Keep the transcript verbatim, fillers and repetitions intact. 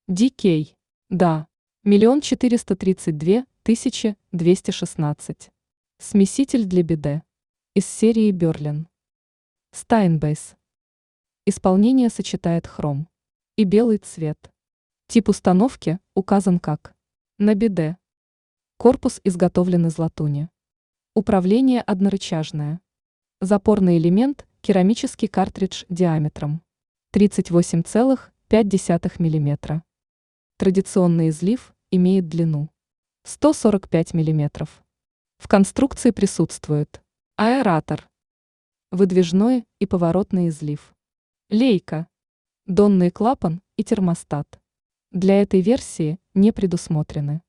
ди кей. Да. Миллион четыреста тридцать две тысячи двести шестнадцать. Смеситель для биде. Из серии Берлин. Steinbase. Исполнение сочетает хром и белый цвет. Тип установки указан как на биде. Корпус изготовлен из латуни. Управление однорычажное. Запорный элемент – керамический картридж диаметром тридцать восемь целых пять десятых миллиметра. Традиционный излив имеет длину сто сорок пять миллиметров. В конструкции присутствует аэратор, выдвижной и поворотный излив, лейка, донный клапан и термостат. Для этой версии не предусмотрены